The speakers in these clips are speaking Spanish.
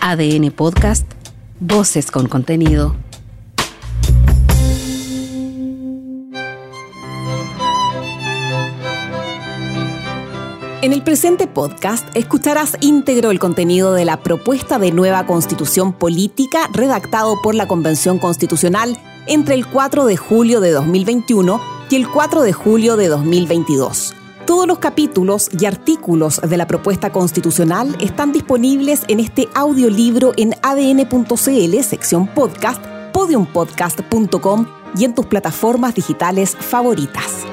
ADN Podcast, voces con contenido. En el presente podcast escucharás íntegro el contenido de la propuesta de nueva Constitución Política redactado por la Convención Constitucional entre el 4 de julio de 2021 y el 4 de julio de 2022. Todos los capítulos y artículos de la propuesta constitucional están disponibles en este audiolibro en adn.cl, sección podcast, podiumpodcast.com y en tus plataformas digitales favoritas.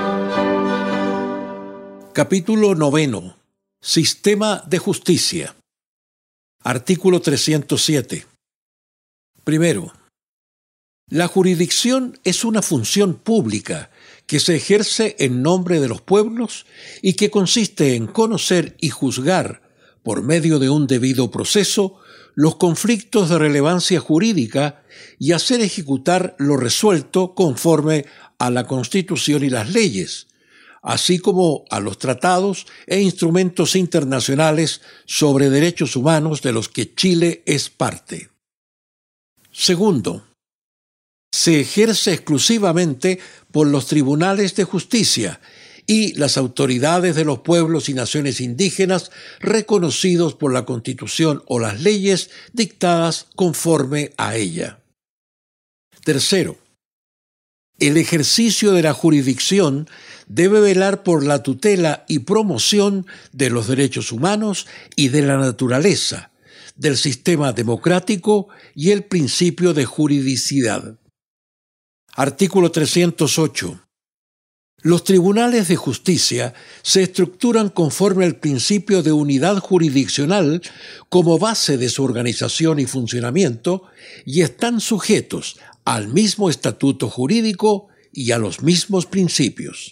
Capítulo 9. Sistema de Justicia. Artículo 307. Primero, la jurisdicción es una función pública que se ejerce en nombre de los pueblos y que consiste en conocer y juzgar, por medio de un debido proceso, los conflictos de relevancia jurídica y hacer ejecutar lo resuelto conforme a la Constitución y las leyes, así como a los tratados e instrumentos internacionales sobre derechos humanos de los que Chile es parte. Segundo, se ejerce exclusivamente por los tribunales de justicia y las autoridades de los pueblos y naciones indígenas reconocidos por la Constitución o las leyes dictadas conforme a ella. Tercero, el ejercicio de la jurisdicción debe velar por la tutela y promoción de los derechos humanos y de la naturaleza, del sistema democrático y el principio de juridicidad. Artículo 308. Los tribunales de justicia se estructuran conforme al principio de unidad jurisdiccional como base de su organización y funcionamiento y están sujetos al mismo estatuto jurídico y a los mismos principios.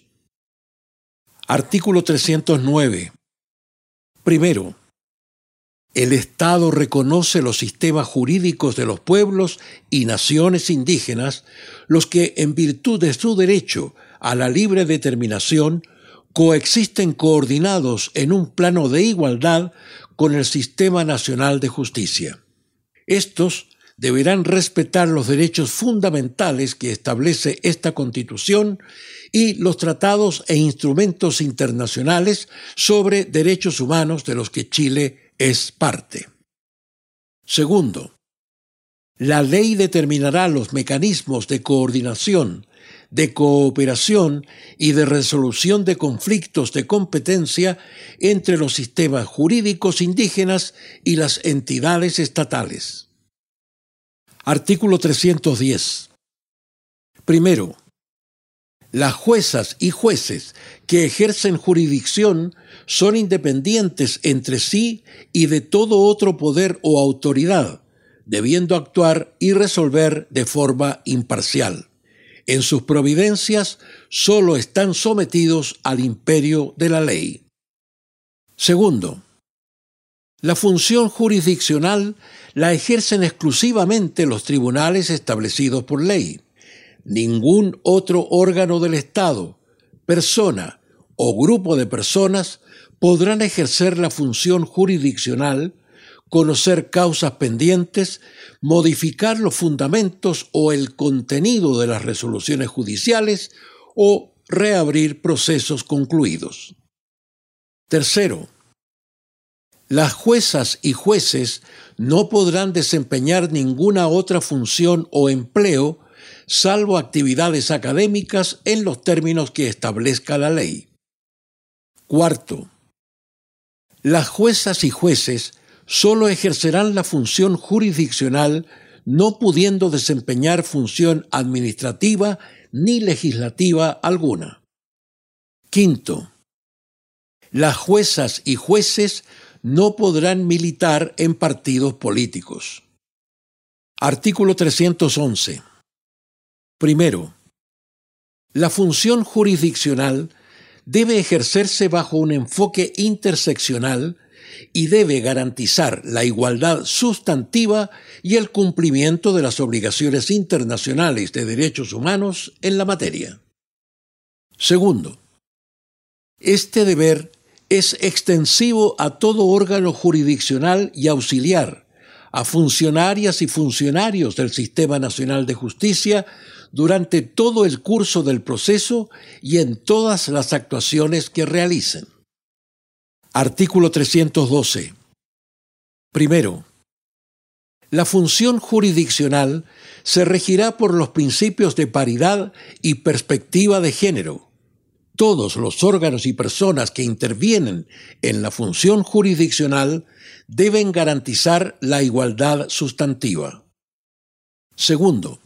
Artículo 309. Primero, el Estado reconoce los sistemas jurídicos de los pueblos y naciones indígenas, los que, en virtud de su derecho a la libre determinación, coexisten coordinados en un plano de igualdad con el Sistema Nacional de Justicia. Estos deberán respetar los derechos fundamentales que establece esta Constitución y los tratados e instrumentos internacionales sobre derechos humanos de los que Chile es parte. Segundo, la ley determinará los mecanismos de coordinación, de cooperación y de resolución de conflictos de competencia entre los sistemas jurídicos indígenas y las entidades estatales. Artículo 310. Primero, las juezas y jueces que ejercen jurisdicción son independientes entre sí y de todo otro poder o autoridad, debiendo actuar y resolver de forma imparcial. En sus providencias solo están sometidos al imperio de la ley. Segundo, la función jurisdiccional la ejercen exclusivamente los tribunales establecidos por ley. Ningún otro órgano del Estado, persona o grupo de personas podrán ejercer la función jurisdiccional, conocer causas pendientes, modificar los fundamentos o el contenido de las resoluciones judiciales o reabrir procesos concluidos. Tercero, las juezas y jueces no podrán desempeñar ninguna otra función o empleo salvo actividades académicas en los términos que establezca la ley. Cuarto, las juezas y jueces solo ejercerán la función jurisdiccional, no pudiendo desempeñar función administrativa ni legislativa alguna. Quinto, las juezas y jueces no podrán militar en partidos políticos. Artículo 311. Primero, la función jurisdiccional debe ejercerse bajo un enfoque interseccional y debe garantizar la igualdad sustantiva y el cumplimiento de las obligaciones internacionales de derechos humanos en la materia. Segundo, este deber es extensivo a todo órgano jurisdiccional y auxiliar, a funcionarias y funcionarios del Sistema Nacional de Justicia durante todo el curso del proceso y en todas las actuaciones que realicen. Artículo 312. Primero, la función jurisdiccional se regirá por los principios de paridad y perspectiva de género. Todos los órganos y personas que intervienen en la función jurisdiccional deben garantizar la igualdad sustantiva. Segundo,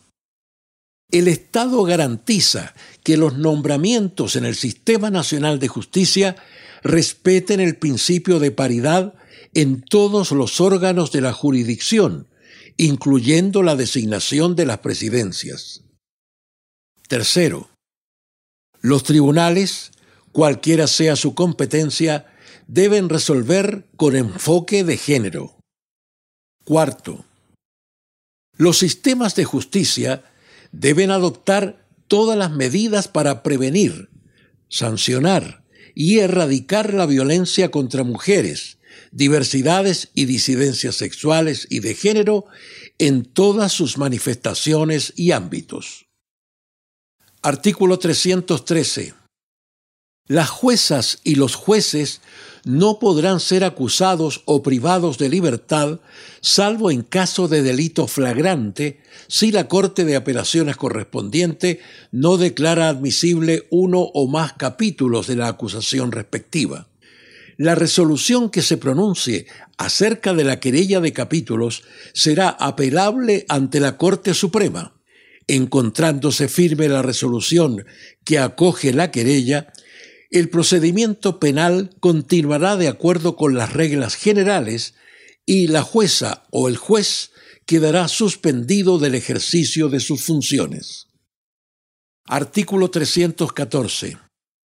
el Estado garantiza que los nombramientos en el Sistema Nacional de Justicia respeten el principio de paridad en todos los órganos de la jurisdicción, incluyendo la designación de las presidencias. Tercero, los tribunales, cualquiera sea su competencia, deben resolver con enfoque de género. Cuarto, los sistemas de justicia deben adoptar todas las medidas para prevenir, sancionar y erradicar la violencia contra mujeres, diversidades y disidencias sexuales y de género en todas sus manifestaciones y ámbitos. Artículo 313. Las juezas y los jueces no podrán ser acusados o privados de libertad, salvo en caso de delito flagrante, si la Corte de Apelaciones correspondiente no declara admisible uno o más capítulos de la acusación respectiva. La resolución que se pronuncie acerca de la querella de capítulos será apelable ante la Corte Suprema. Encontrándose firme la resolución que acoge la querella, el procedimiento penal continuará de acuerdo con las reglas generales y la jueza o el juez quedará suspendido del ejercicio de sus funciones. Artículo 314.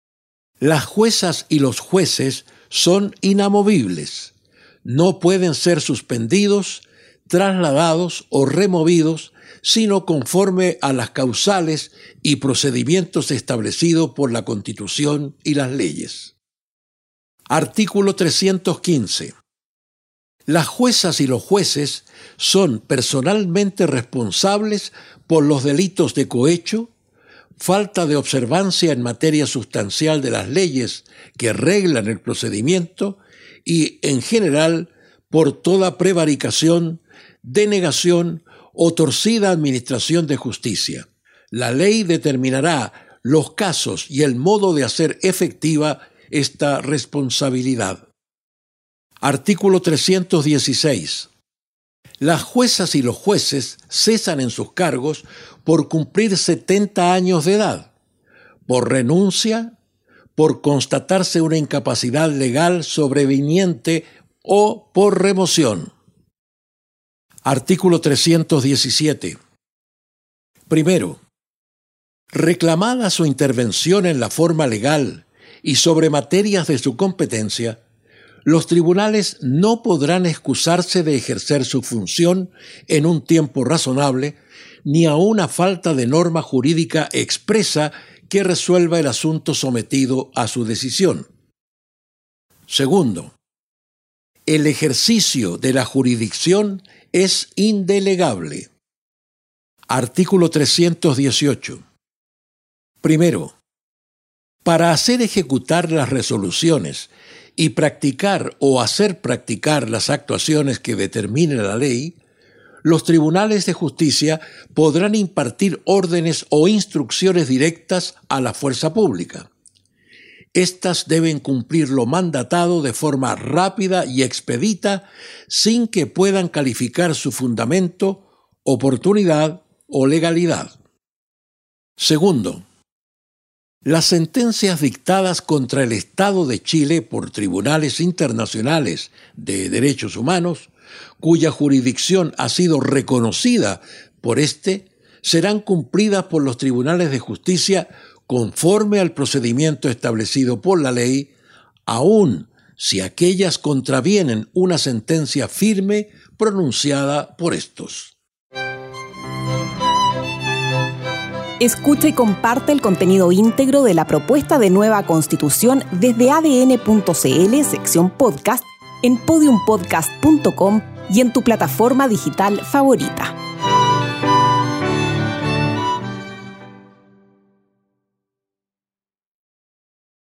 Las juezas y los jueces son inamovibles. No pueden ser suspendidos, trasladados o removidos, sino conforme a las causales y procedimientos establecidos por la Constitución y las leyes. Artículo 315. Las juezas y los jueces son personalmente responsables por los delitos de cohecho, falta de observancia en materia sustancial de las leyes que reglan el procedimiento y, en general, por toda prevaricación, denegación o torcida administración de justicia. La ley determinará los casos y el modo de hacer efectiva esta responsabilidad. Artículo 316. Las juezas y los jueces cesan en sus cargos por cumplir 70 años de edad, por renuncia, por constatarse una incapacidad legal sobreviniente o por remoción. Artículo 317. Primero, reclamada su intervención en la forma legal y sobre materias de su competencia, los tribunales no podrán excusarse de ejercer su función en un tiempo razonable, ni aun a falta de norma jurídica expresa que resuelva el asunto sometido a su decisión. Segundo, el ejercicio de la jurisdicción es indelegable. Artículo 318. Primero, para hacer ejecutar las resoluciones y practicar o hacer practicar las actuaciones que determine la ley, los tribunales de justicia podrán impartir órdenes o instrucciones directas a la fuerza pública. Estas deben cumplir lo mandatado de forma rápida y expedita sin que puedan calificar su fundamento, oportunidad o legalidad. Segundo, las sentencias dictadas contra el Estado de Chile por tribunales internacionales de derechos humanos, cuya jurisdicción ha sido reconocida por serán cumplidas por los tribunales de justicia conforme al procedimiento establecido por la ley, aun si aquellas contravienen una sentencia firme pronunciada por estos. Escucha y comparte el contenido íntegro de la propuesta de nueva Constitución desde adn.cl, sección podcast, en podiumpodcast.com y en tu plataforma digital favorita.